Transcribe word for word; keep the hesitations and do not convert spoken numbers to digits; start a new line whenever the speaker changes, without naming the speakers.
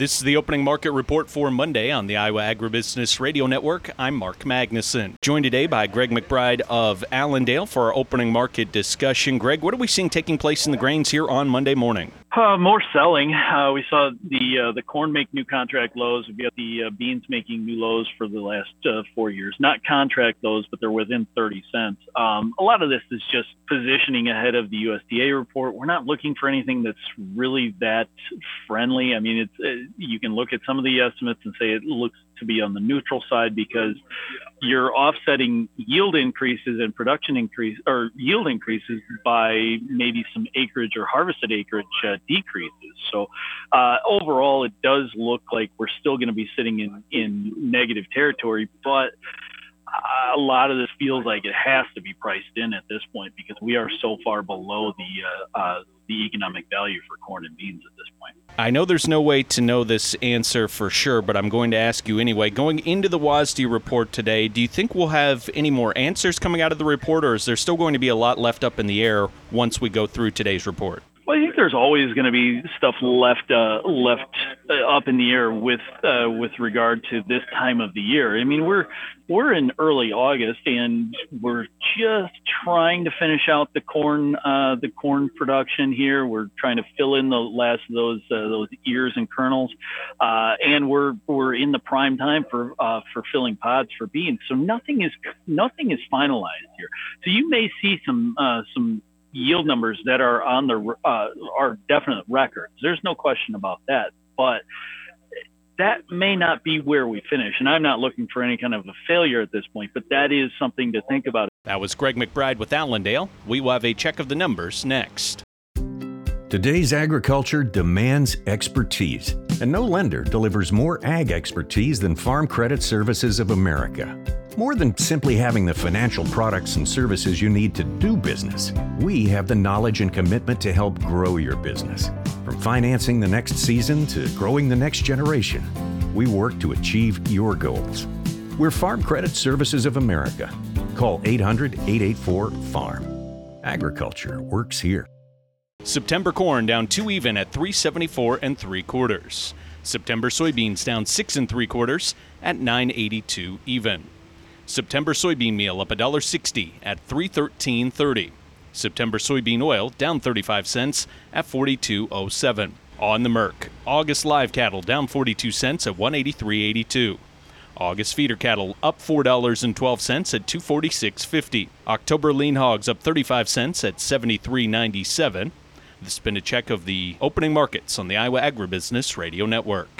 This is the opening market report for Monday on the Iowa Agribusiness Radio Network. I'm Mark Magnuson. Joined today by Greg McBride of Allendale for our opening market discussion. Greg, what are we seeing taking place in the grains here on Monday morning?
Uh, more selling. Uh, we saw the uh, the corn make new contract lows. We've got the uh, beans making new lows for the last uh, four years. Not contract lows, but they're within thirty cents. Um, a lot of this is just positioning ahead of the U S D A report. We're not looking for anything that's really that friendly. I mean, it's uh, you can look at some of the estimates and say it looks to be on the neutral side because you're offsetting yield increases and production increase or yield increases by maybe some acreage or harvested acreage uh, decreases. So uh, overall, it does look like we're still going to be sitting in, in negative territory, but a lot of this feels like it has to be priced in at this point because we are so far below the uh, uh, the economic value for corn and beans at this point.
I know there's no way to know this answer for sure, but I'm going to ask you anyway. Going into the W A S D report today, do you think we'll have any more answers coming out of the report, or is there still going to be a lot left up in the air once we go through today's report?
Well, I think there's always going to be stuff left uh, left uh, up in the air with uh, with regard to this time of the year. I mean, we're we're in early August and we're just trying to finish out the corn uh, the corn production here. We're trying to fill in the last of those uh, those ears and kernels, uh, and we're we're in the prime time for uh, for filling pods for beans. So nothing is nothing is finalized here. So you may see some uh, some. yield numbers that are on the uh, are definite records. There's no question about that, but that may not be where we finish. And I'm not looking for any kind of a failure at this point, but that is something to think about.
That was Greg McBride with Allendale. We will have a check of the numbers next.
Today's agriculture demands expertise, and no lender delivers more ag expertise than Farm Credit Services of America. More than simply having the financial products and services you need to do business, we have the knowledge and commitment to help grow your business. From financing the next season to growing the next generation, we work to achieve your goals. We're Farm Credit Services of America. Call eight hundred, eight eight four, farm. Agriculture works here.
September corn down two even at three seventy-four and three quarters. September soybeans down six and three quarters at nine eighty-two even. September soybean meal up one dollar sixty at three thirteen thirty. September soybean oil down thirty-five cents at forty-two oh seven. On the Merc, August live cattle down forty-two cents at one eighty-three eighty-two. August feeder cattle up four dollars and twelve cents at two forty-six fifty. October lean hogs up thirty-five cents at seventy-three ninety-seven. This has been a check of the opening markets on the Iowa Agribusiness Radio Network.